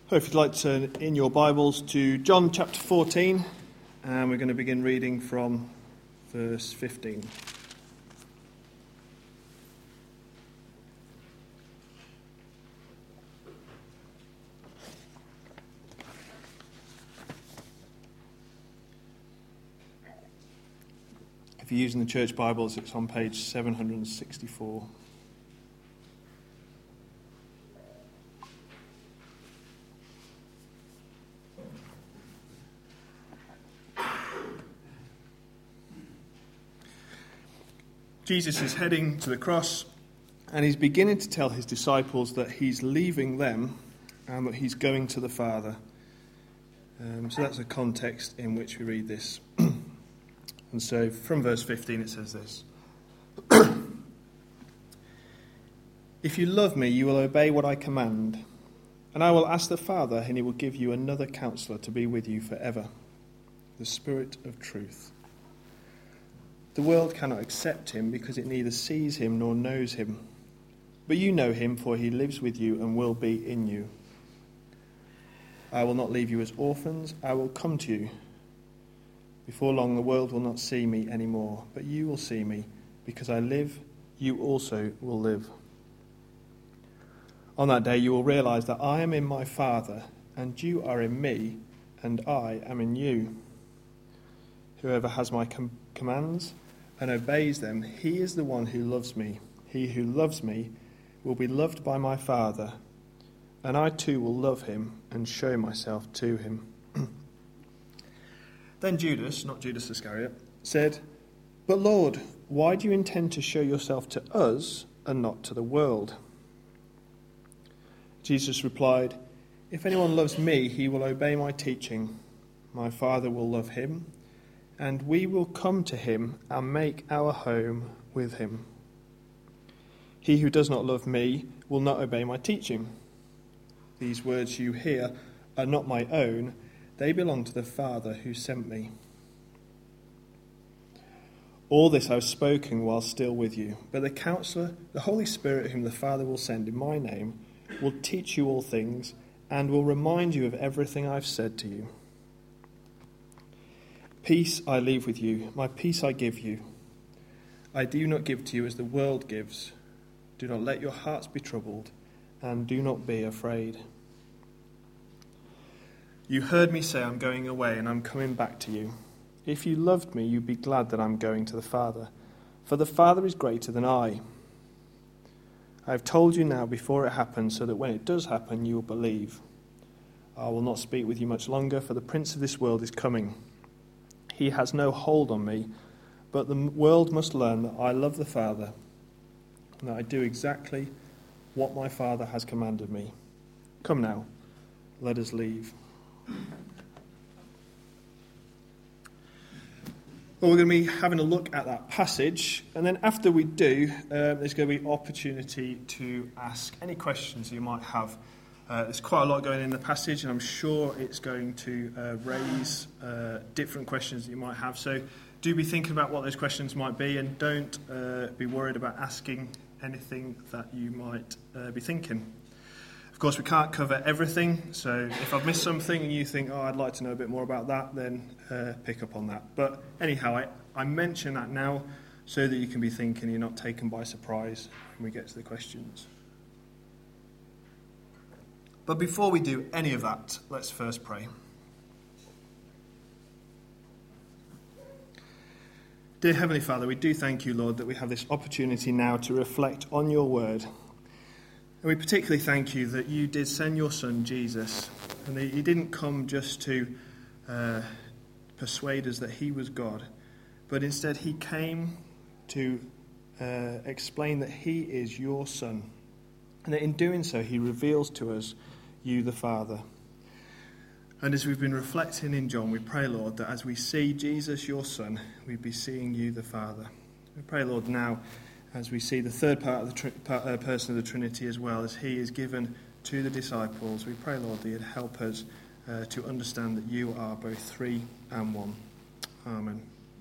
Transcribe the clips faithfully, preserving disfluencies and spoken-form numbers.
If you'd like to turn in your Bibles to John chapter fourteen, and we're going to begin reading from verse fifteen. If you're using the church Bibles, it's on page seven hundred sixty-four. Jesus is heading to the cross, and he's beginning to tell his disciples that he's leaving them and that he's going to the Father. Um, so that's the context in which we read this. And so from verse fifteen it says this. If you love me, you will obey what I command, and I will ask the Father, and he will give you another counselor to be with you forever, the Spirit of truth. The world cannot accept him because it neither sees him nor knows him. But you know him, for he lives with you and will be in you. I will not leave you as orphans, I will come to you. Before long the world will not see me anymore, but you will see me. Because I live, you also will live. On that day you will realize that I am in my Father, and you are in me, and I am in you. Whoever has my com- commands and obeys them, he is the one who loves me. He who loves me will be loved by my Father, and I too will love him and show myself to him. Then Judas, not Judas Iscariot, said, But Lord, why do you intend to show yourself to us and not to the world? Jesus replied, If anyone loves me, he will obey my teaching. My Father will love him, and we will come to him and make our home with him. He who does not love me will not obey my teaching. These words you hear are not my own. They belong to the Father who sent me. All this I have spoken while still with you. But the Counselor, the Holy Spirit, whom the Father will send in my name, will teach you all things and will remind you of everything I have said to you. Peace I leave with you, my peace I give you. I do not give to you as the world gives. Do not let your hearts be troubled, and do not be afraid. You heard me say I'm going away and I'm coming back to you. If you loved me, you'd be glad that I'm going to the Father, for the Father is greater than I. I have told you now before it happens, so that when it does happen, you will believe. I will not speak with you much longer, for the prince of this world is coming. He has no hold on me, but the world must learn that I love the Father, and that I do exactly what my Father has commanded me. Come now, let us leave. Well, we're going to be having a look at that passage, and then after we do, uh, there's going to be opportunity to ask any questions you might have. Uh, there's quite a lot going in the passage, and I'm sure it's going to uh, raise uh, different questions that you might have. So do be thinking about what those questions might be, and don't uh, be worried about asking anything that you might uh, be thinking. Of course, we can't cover everything, so if I've missed something and you think, oh, I'd like to know a bit more about that, then uh, pick up on that. But anyhow, I, I mention that now so that you can be thinking, you're not taken by surprise when we get to the questions. But before we do any of that, let's first pray. Dear Heavenly Father, we do thank you, Lord, that we have this opportunity now to reflect on your word. And we particularly thank you that you did send your Son, Jesus, and that he didn't come just to uh, persuade us that he was God, but instead he came to uh, explain that he is your Son, and that in doing so he reveals to us you the Father. And as we've been reflecting in John, we pray, Lord, that as we see Jesus, your Son, we'd be seeing you the Father. We pray, Lord, now as we see the third part of the tri- part, uh, person of the Trinity as well, as he is given to the disciples, we pray, Lord, that you'd help us uh, to understand that you are both three and one. Amen.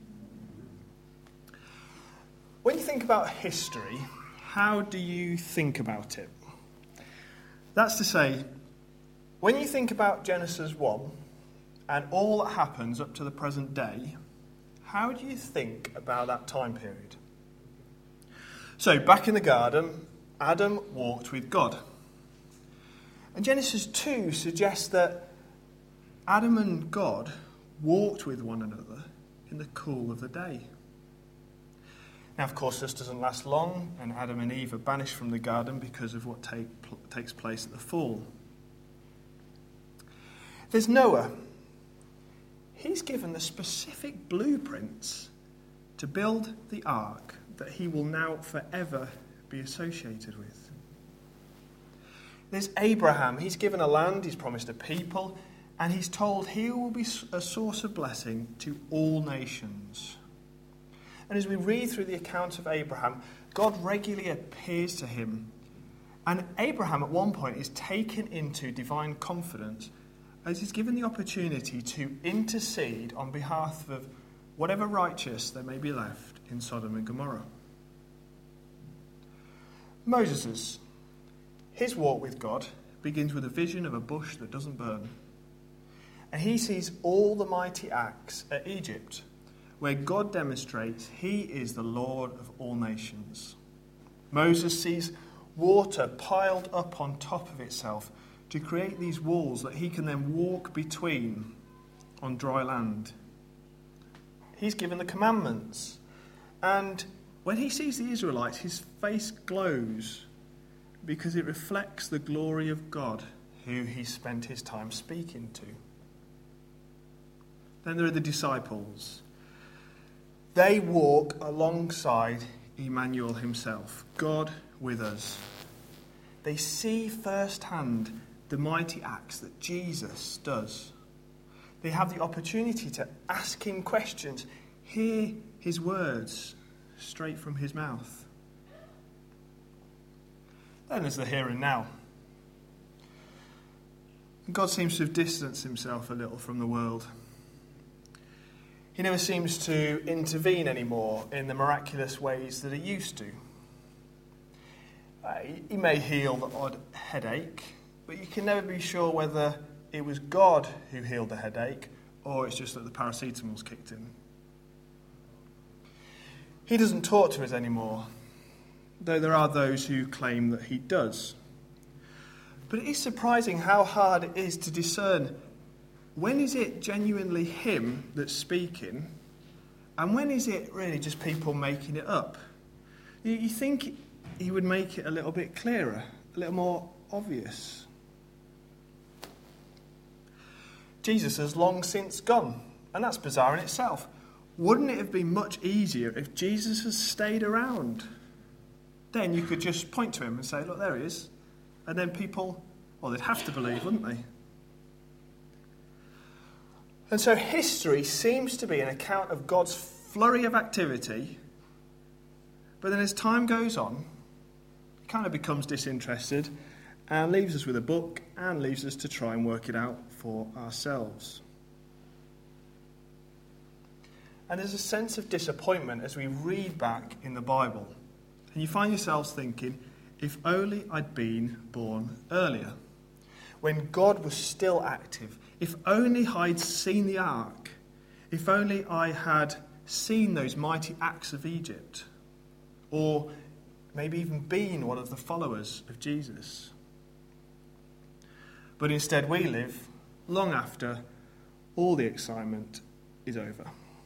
When you think about history, how do you think about it? That's to say, When you think about Genesis one and all that happens up to the present day, how do you think about that time period? So, back in the garden, Adam walked with God. And Genesis two suggests that Adam and God walked with one another in the cool of the day. Now, of course, this doesn't last long, and Adam and Eve are banished from the garden because of what take, pl- takes place at the fall. There's Noah. He's given the specific blueprints to build the ark that he will now forever be associated with. There's Abraham. He's given a land, he's promised a people, and he's told he will be a source of blessing to all nations. And as we read through the account of Abraham, God regularly appears to him. And Abraham at one point is taken into divine confidence as he's given the opportunity to intercede on behalf of whatever righteous there may be left in Sodom and Gomorrah. Moses, his walk with God begins with a vision of a bush that doesn't burn. And he sees all the mighty acts at Egypt, where God demonstrates he is the Lord of all nations. Moses sees water piled up on top of itself to create these walls that he can then walk between on dry land. He's given the commandments. And when he sees the Israelites, his face glows because it reflects the glory of God who he spent his time speaking to. Then there are the disciples. They walk alongside Emmanuel himself, God with us. They see firsthand the mighty acts that Jesus does. They have the opportunity to ask him questions, hear his words straight from his mouth. Then there's the here and now. God seems to have distanced himself a little from the world. He never seems to intervene anymore in the miraculous ways that he used to. Uh, he may heal the odd headache, but you can never be sure whether it was God who healed the headache or it's just that the paracetamol's kicked in. He doesn't talk to us anymore, though there are those who claim that he does. But it is surprising how hard it is to discern when is it genuinely him that's speaking, and when is it really just people making it up? You think he would make it a little bit clearer, a little more obvious. Jesus has long since gone, and that's bizarre in itself. Wouldn't it have been much easier if Jesus had stayed around? Then you could just point to him and say, look, there he is. And then people, well, they'd have to believe, wouldn't they? And so history seems to be an account of God's flurry of activity, but then as time goes on, it kind of becomes disinterested and leaves us with a book and leaves us to try and work it out for ourselves. And there's a sense of disappointment as we read back in the Bible. And you find yourselves thinking, if only I'd been born earlier, when God was still active. If only I'd seen the ark. If only I had seen those mighty acts of Egypt. Or maybe even been one of the followers of Jesus. But instead we live long after all the excitement is over.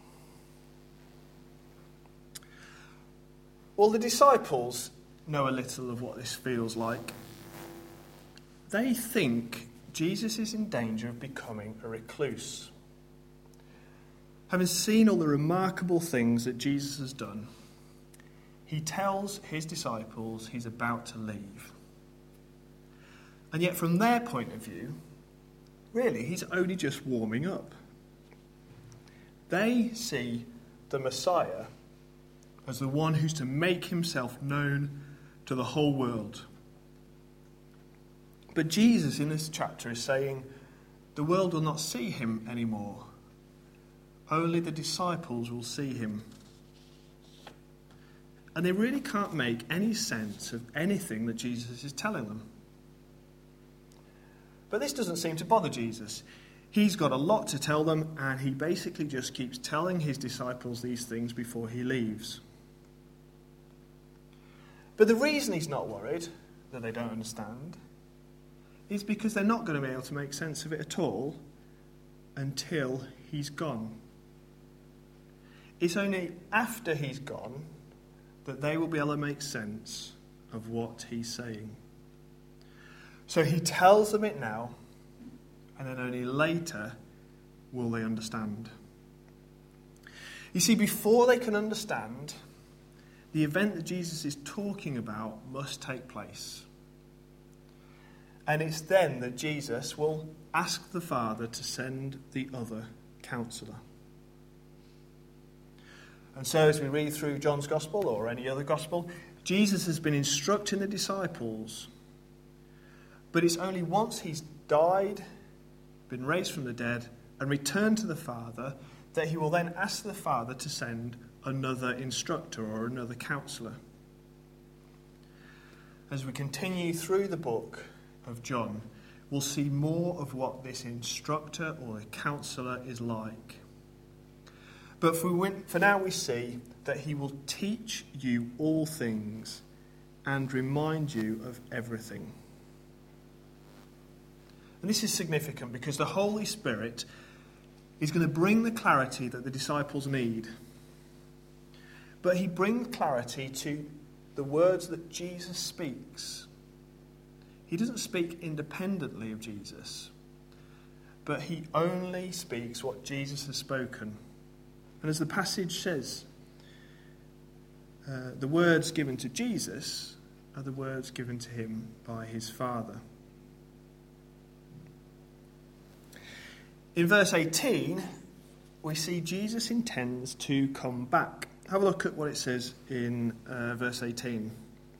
Well, the disciples know a little of what this feels like. They think Jesus is in danger of becoming a recluse. Having seen all the remarkable things that Jesus has done, he tells his disciples he's about to leave. And yet from their point of view, really, he's only just warming up. They see the Messiah as the one who's to make himself known to the whole world. But Jesus in this chapter is saying the world will not see him anymore. Only the disciples will see him. And they really can't make any sense of anything that Jesus is telling them. But this doesn't seem to bother Jesus. He's got a lot to tell them, and he basically just keeps telling his disciples these things before he leaves. But the reason he's not worried that they don't understand is because they're not going to be able to make sense of it at all until he's gone. It's only after he's gone that they will be able to make sense of what he's saying. So he tells them it now, and then only later will they understand. You see, before they can understand, the event that Jesus is talking about must take place. And it's then that Jesus will ask the Father to send the other counselor. And so as we read through John's Gospel or any other Gospel, Jesus has been instructing the disciples. But it's only once he's died, been raised from the dead, and returned to the Father that he will then ask the Father to send another instructor or another counselor. As we continue through the book of John, we'll see more of what this instructor or a counselor is like. But for, for now we see that he will teach you all things and remind you of everything. And this is significant because the Holy Spirit is going to bring the clarity that the disciples need. But he brings clarity to the words that Jesus speaks. He doesn't speak independently of Jesus, but he only speaks what Jesus has spoken. And as the passage says, uh, the words given to Jesus are the words given to him by his Father. In verse eighteen, we see Jesus intends to come back. Have a look at what it says in uh, verse eighteen.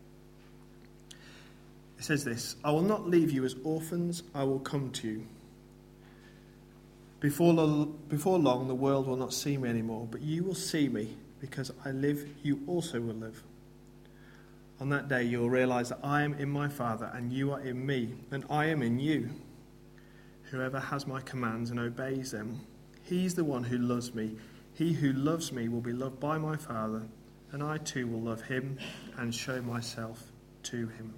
It says this: I will not leave you as orphans, I will come to you. Before, lo- before long the world will not see me anymore, but you will see me, because I live, you also will live. On that day you will realize that I am in my Father, and you are in me, and I am in you. Whoever has my commands and obeys them, he's the one who loves me. He who loves me will be loved by my Father, and I too will love him and show myself to him.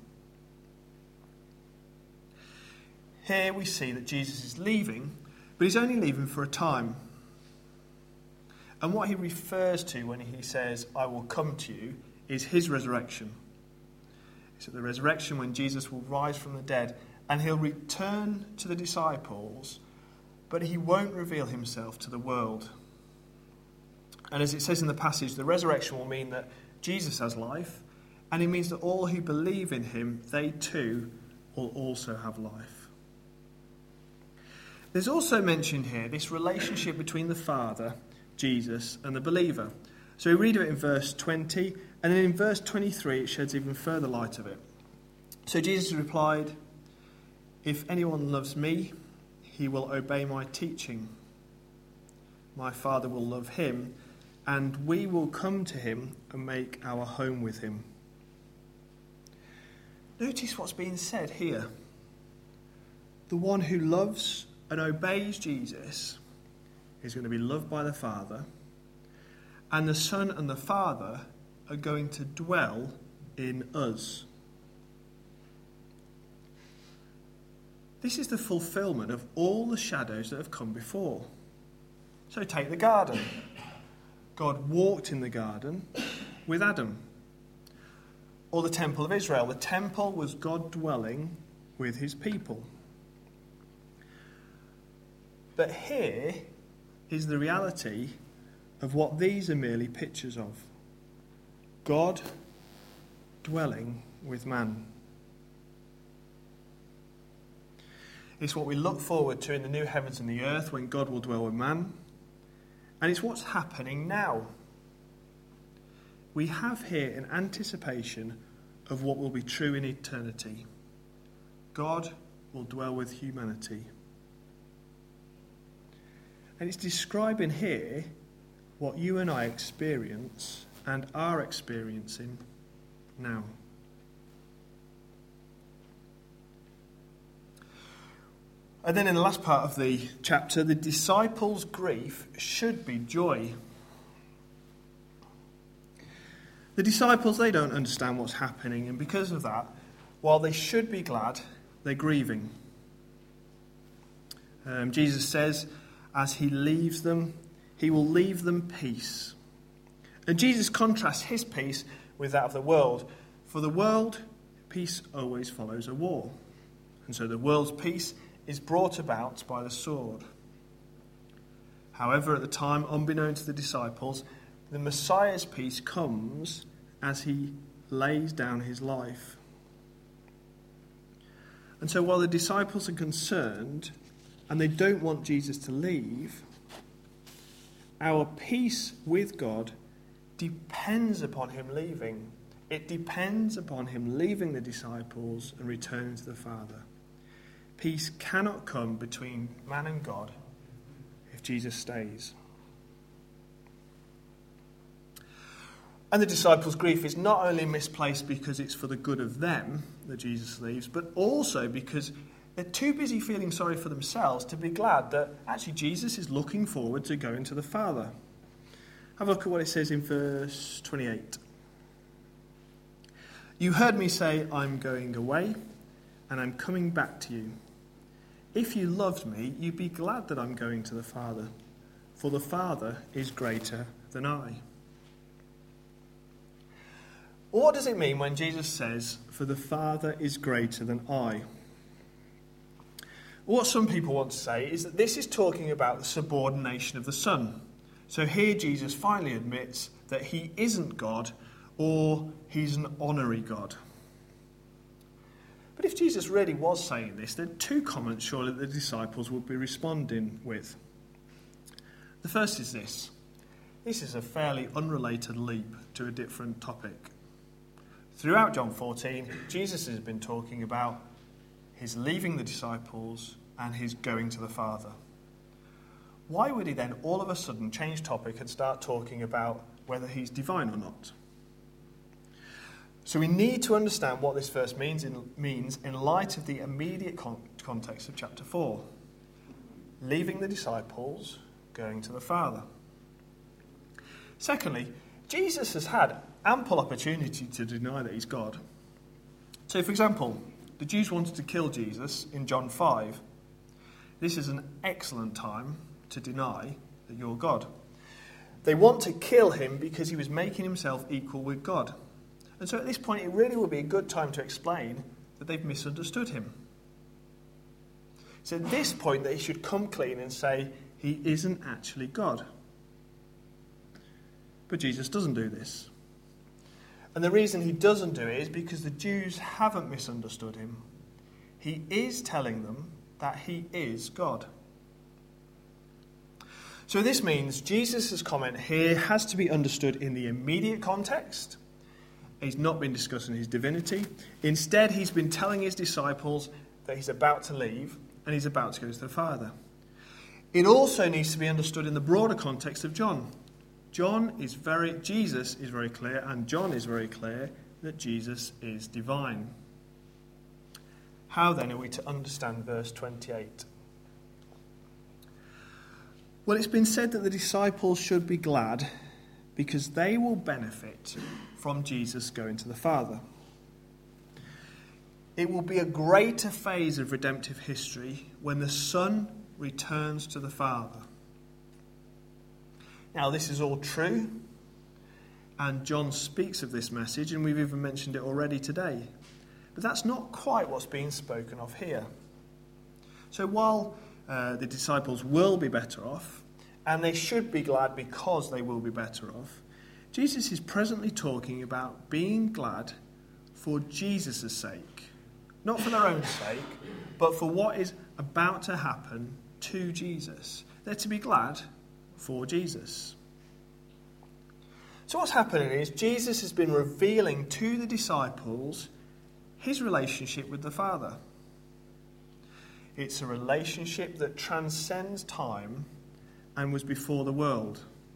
Here we see that Jesus is leaving, but he's only leaving for a time. And what he refers to when he says, I will come to you, is his resurrection. It's at the resurrection when Jesus will rise from the dead, and he'll return to the disciples, but he won't reveal himself to the world. And as it says in the passage, the resurrection will mean that Jesus has life, and it means that all who believe in him, they too will also have life. There's also mentioned here this relationship between the Father, Jesus, and the believer. So we read of it in verse twenty, and then in verse twenty-three it sheds even further light of it. So Jesus replied, if anyone loves me, he will obey my teaching. My Father will love him, and we will come to him and make our home with him. Notice what's being said here. The one who loves and obeys Jesus is going to be loved by the Father, and the Son and the Father are going to dwell in us. This is the fulfillment of all the shadows that have come before. So take the garden. God walked in the garden with Adam. Or the temple of Israel. The temple was God dwelling with his people. But here is the reality of what these are merely pictures of. God dwelling with man. It's what we look forward to in the new heavens and the earth when God will dwell with man. And it's what's happening now. We have here an anticipation of what will be true in eternity. God will dwell with humanity. And it's describing here what you and I experience and are experiencing now. And then in the last part of the chapter, the disciples' grief should be joy. The disciples, they don't understand what's happening, and because of that, while they should be glad, they're grieving. Um, Jesus says, as he leaves them, he will leave them peace. And Jesus contrasts his peace with that of the world. For the world, peace always follows a war. And so the world's peace is brought about by the sword. However, at the time, unbeknown to the disciples, the Messiah's peace comes as he lays down his life. And so while the disciples are concerned and they don't want Jesus to leave, our peace with God depends upon him leaving. It depends upon him leaving the disciples and returning to the Father. Peace cannot come between man and God if Jesus stays. And the disciples' grief is not only misplaced because it's for the good of them that Jesus leaves, but also because they're too busy feeling sorry for themselves to be glad that actually Jesus is looking forward to going to the Father. Have a look at what it says in verse twenty-eight. You heard me say, I'm going away, and I'm coming back to you. If you loved me, you'd be glad that I'm going to the Father, for the Father is greater than I. What does it mean when Jesus says, for the Father is greater than I? What some people want to say is that this is talking about the subordination of the Son. So here Jesus finally admits that he isn't God, or he's an honorary God. But if Jesus really was saying this, then two comments surely the disciples would be responding with. The first is this. This is a fairly unrelated leap to a different topic. Throughout John fourteen, Jesus has been talking about his leaving the disciples and his going to the Father. Why would he then all of a sudden change topic and start talking about whether he's divine or not? So we need to understand what this verse means in, means in light of the immediate con- context of chapter four. Leaving the disciples, going to the Father. Secondly, Jesus has had ample opportunity to deny that he's God. So, for example, the Jews wanted to kill Jesus in John five. This is an excellent time to deny that you're God. They want to kill him because he was making himself equal with God. And so at this point, it really would be a good time to explain that they've misunderstood him. It's at this point that he should come clean and say he isn't actually God. But Jesus doesn't do this. And the reason he doesn't do it is because the Jews haven't misunderstood him. He is telling them that he is God. So this means Jesus' comment here has to be understood in the immediate context. He's not been discussing his divinity. Instead, he's been telling his disciples that he's about to leave and he's about to go to the Father. It also needs to be understood in the broader context of John. John is very, Jesus is very clear, and John is very clear that Jesus is divine. How then are we to understand verse twenty-eight? Well, it's been said that the disciples should be glad because they will benefit from Jesus going to the Father. It will be a greater phase of redemptive history when the Son returns to the Father. Now, this is all true, and John speaks of this message, and we've even mentioned it already today. But that's not quite what's being spoken of here. So while uh, the disciples will be better off, and they should be glad because they will be better off, Jesus is presently talking about being glad for Jesus' sake. Not for their own sake, but for what is about to happen to Jesus. They're to be glad for Jesus. So what's happening is Jesus has been revealing to the disciples his relationship with the Father. It's a relationship that transcends time and was before the world.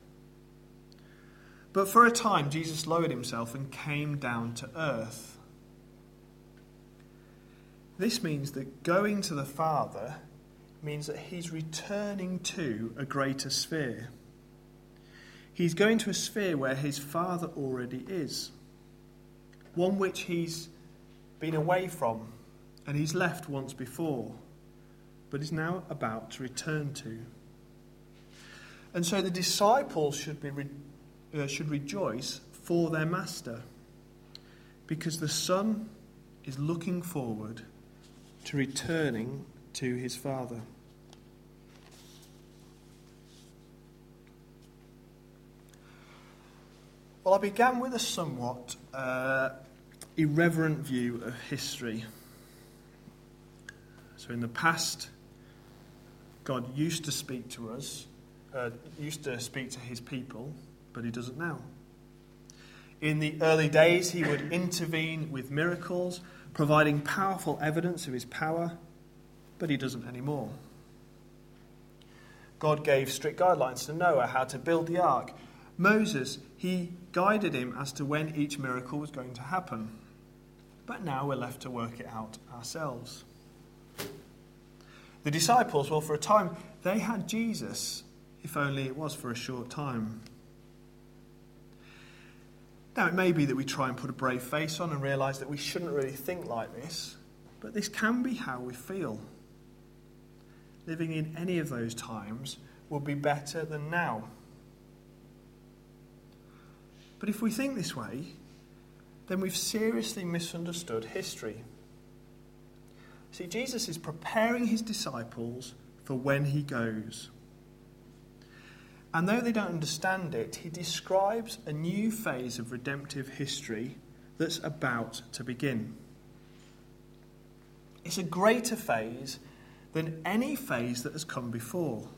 But for a time, Jesus lowered himself and came down to earth. This means that going to the Father means that he's returning to a greater sphere. He's going to a sphere where his Father already is, one which he's been away from and he's left once before, but is now about to return to. And so the disciples should be re- uh, should rejoice for their master, because the Son is looking forward to returning to his Father. Well, I began with a somewhat uh, irreverent view of history. So in the past, God used to speak to us, uh, used to speak to his people, but he doesn't now. In the early days, he would intervene with miracles, providing powerful evidence of his power, but he doesn't anymore. God gave strict guidelines to Noah how to build the ark. Moses, he guided him as to when each miracle was going to happen. But now we're left to work it out ourselves. The disciples, well, for a time, they had Jesus, if only it was for a short time. Now, it may be that we try and put a brave face on and realise that we shouldn't really think like this, but this can be how we feel. Living in any of those times will be better than now. But if we think this way, then we've seriously misunderstood history. See, Jesus is preparing his disciples for when he goes. And though they don't understand it, he describes a new phase of redemptive history that's about to begin. It's a greater phase than any phase that has come before.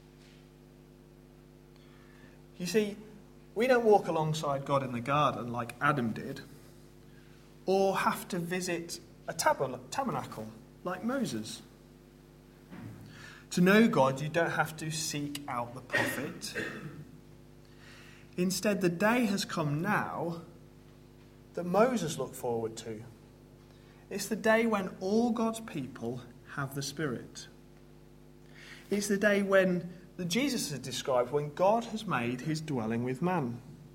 You see, we don't walk alongside God in the garden like Adam did, or have to visit a tabernacle like Moses. To know God, you don't have to seek out the prophet. Instead, the day has come now that Moses looked forward to. It's the day when all God's people have the Spirit. It's the day when that Jesus has described, when God has made his dwelling with man.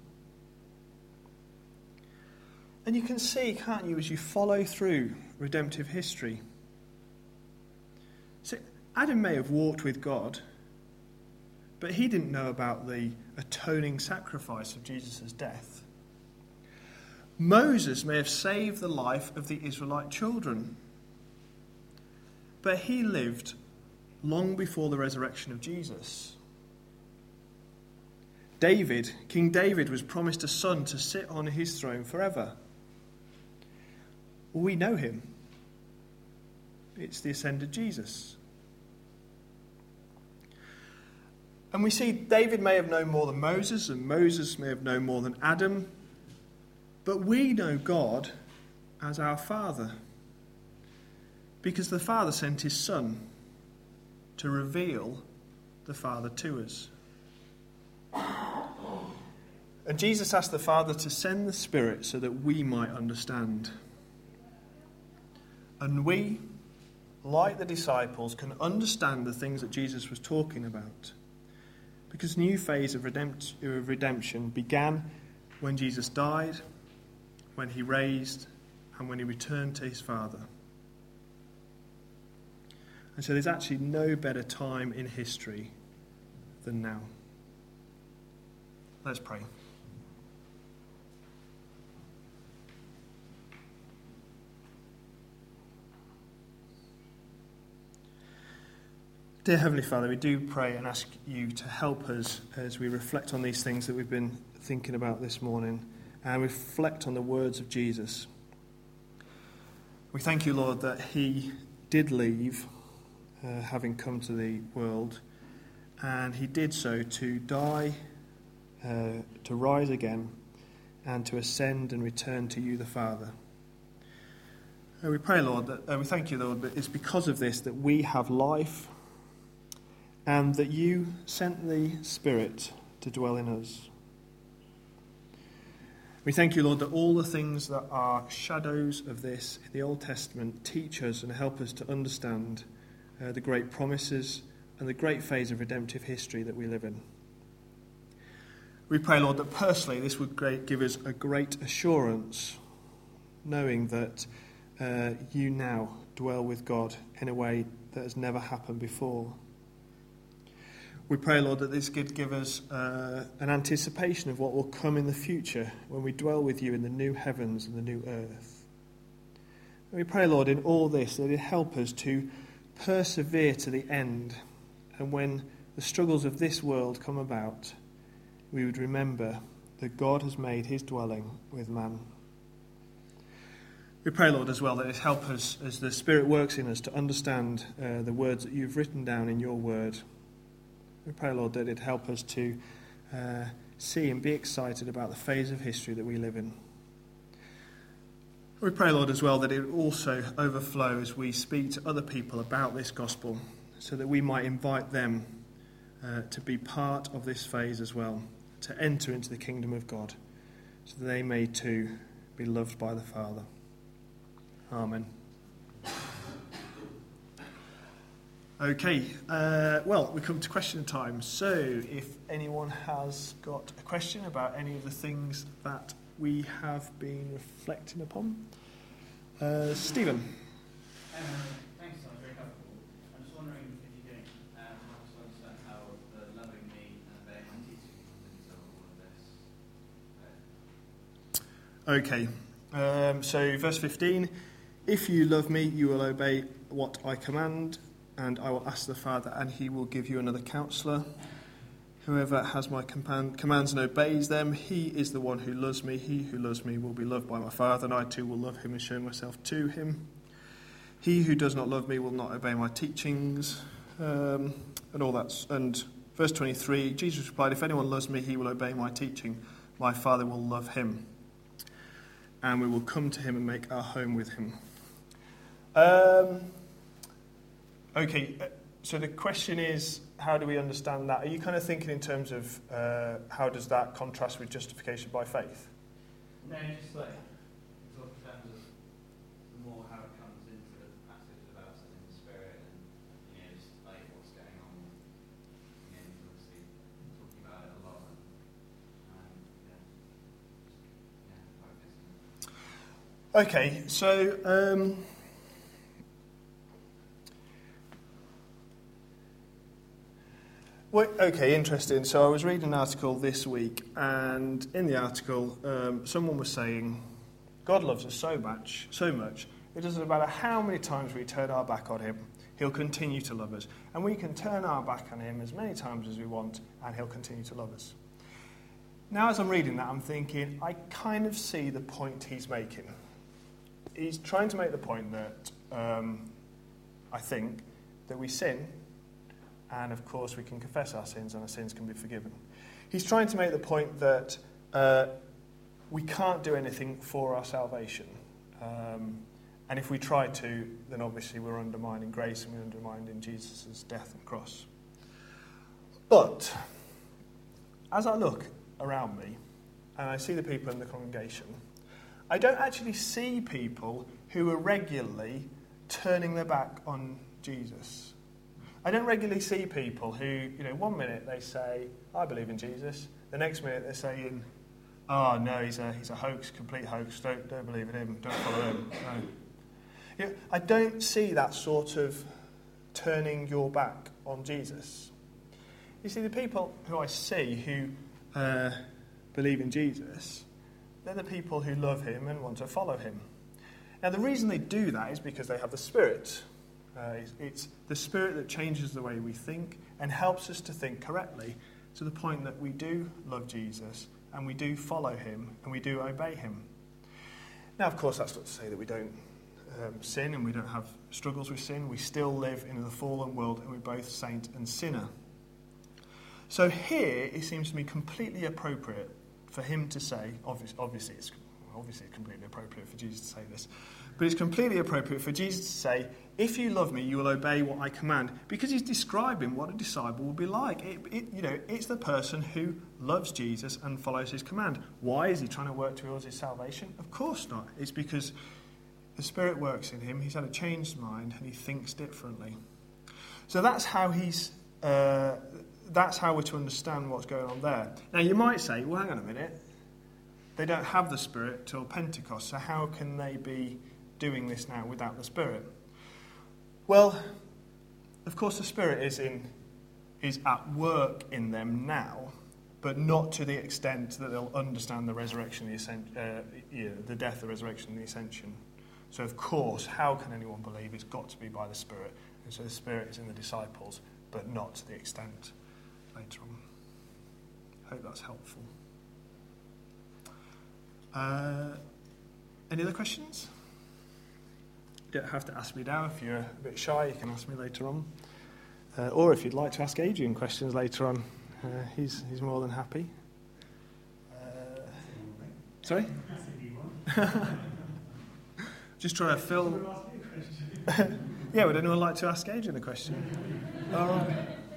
And you can see, can't you, as you follow through redemptive history. So Adam may have walked with God, but he didn't know about the atoning sacrifice of Jesus' death. Moses may have saved the life of the Israelite children, but he lived long before the resurrection of Jesus. David, King David, was promised a son to sit on his throne forever. Well, we know him. It's the ascended Jesus. And we see David may have known more than Moses, and Moses may have known more than Adam, but we know God as our Father, because the Father sent his Son to reveal the Father to us. And Jesus asked the Father to send the Spirit so that we might understand. And we, like the disciples, can understand the things that Jesus was talking about. Because a new phase of redemption began when Jesus died, when he raised, and when he returned to his Father. And so there's actually no better time in history than now. Let's pray. Dear Heavenly Father, we do pray and ask you to help us as we reflect on these things that we've been thinking about this morning and reflect on the words of Jesus. We thank you, Lord, that he did leave, uh, having come to the world, and he did so to die, uh, to rise again, and to ascend and return to you, the Father. Uh, we pray, Lord, that uh, we thank you, Lord, that it's because of this that we have life, and that you sent the Spirit to dwell in us. We thank you, Lord, that all the things that are shadows of this in the Old Testament teach us and help us to understand uh, the great promises, and the great phase of redemptive history that we live in. We pray, Lord, that personally this would great, give us a great assurance, knowing that uh, you now dwell with God in a way that has never happened before. We pray, Lord, that this could give us uh, an anticipation of what will come in the future when we dwell with you in the new heavens and the new earth. And we pray, Lord, in all this, that it help us to persevere to the end. And when the struggles of this world come about, we would remember that God has made his dwelling with man. We pray, Lord, as well, that it help us as the Spirit works in us to understand uh, the words that you've written down in your word. We pray, Lord, that it help us to uh, see and be excited about the phase of history that we live in. We pray, Lord, as well, that it also overflow as we speak to other people about this gospel, so that we might invite them uh, to be part of this phase as well, to enter into the kingdom of God, so that they may too be loved by the Father. Amen. Okay, uh, well, we come to question time. So, if anyone has got a question about any of the things that we have been reflecting upon. Uh, Stephen. Um, thanks, Tom. Very helpful. I'm just wondering if you can um, help us understand how the loving me and obeying my teaching comes into all of this. Okay, um, so verse fifteen. If you love me, you will obey what I command, and I will ask the Father, and he will give you another counselor. Whoever has my command, commands and obeys them, he is the one who loves me. He who loves me will be loved by my Father, and I too will love him and show myself to him. He who does not love me will not obey my teachings. Um, and all that. And verse twenty-three, Jesus replied, if anyone loves me, he will obey my teaching. My Father will love him, and we will come to him and make our home with him. Um, okay, so the question is, how do we understand that? Are you kind of thinking in terms of uh, how does that contrast with justification by faith? No, just like sort of terms of more how it comes into the passage about in the Spirit, and you know, just like what's going on. You know, he's obviously talking about it a lot, and um, yeah, yeah, how it Okay, so um, well, okay, interesting. So I was reading an article this week, and in the article, um, someone was saying, God loves us so much, so much, it doesn't matter how many times we turn our back on him, he'll continue to love us. And we can turn our back on him as many times as we want, and he'll continue to love us. Now, as I'm reading that, I'm thinking, I kind of see the point he's making. He's trying to make the point that um, I think that we sin, and of course we can confess our sins and our sins can be forgiven. He's trying to make the point that uh, we can't do anything for our salvation. Um, and if we try to, then obviously we're undermining grace and we're undermining Jesus' death and cross. But as I look around me and I see the people in the congregation, I don't actually see people who are regularly turning their back on Jesus. I don't regularly see people who, you know, one minute they say, I believe in Jesus. The next minute they're saying, oh, no, he's a he's a hoax, complete hoax. Don't don't believe in him. Don't follow him. No. You know, I don't see that sort of turning your back on Jesus. You see, the people who I see who uh, believe in Jesus, they're the people who love him and want to follow him. Now, the reason they do that is because they have the Spirit. Uh, it's, it's the Spirit that changes the way we think and helps us to think correctly to the point that we do love Jesus and we do follow him and we do obey him. Now, of course, that's not to say that we don't um, sin and we don't have struggles with sin. We still live in a fallen world and we're both saint and sinner. So here, it seems to me completely appropriate for him to say, obviously, obviously it's obviously it's completely appropriate for Jesus to say this, but it's completely appropriate for Jesus to say, if you love me, you will obey what I command, because he's describing what a disciple will be like. It, it, you know, it's the person who loves Jesus and follows his command. Why is he trying to work towards his salvation? Of course not. It's because the Spirit works in him, he's had a changed mind, and he thinks differently. So that's how he's. Uh, that's how we're to understand what's going on there. Now you might say, well, hang on a minute. They don't have the Spirit till Pentecost, so how can they be doing this now without the Spirit? Well, of course, the Spirit is in is at work in them now, but not to the extent that they'll understand the resurrection, the ascent, uh, yeah, the death, the resurrection, and the ascension. So, of course, how can anyone believe? It's got to be by the Spirit. And so the Spirit is in the disciples, but not to the extent later on. I hope that's helpful. Uh, any other questions? You don't have to ask me now. If you're a bit shy, you can ask me later on. Uh, or if you'd like to ask Adrian questions later on, uh, he's he's more than happy. Uh, sorry? Just trying to fill... Yeah, would anyone like to ask Adrian a question? All right.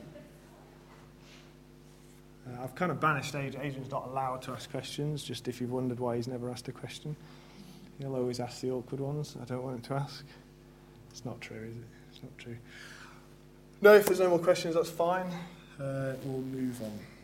Uh, I've kind of banished Adrian. Adrian's not allowed to ask questions, just if you've wondered why he's never asked a question. He'll always ask the awkward ones. I don't want him to ask. It's not true, is it? It's not true. No, if there's no more questions, that's fine. Uh, we'll move on.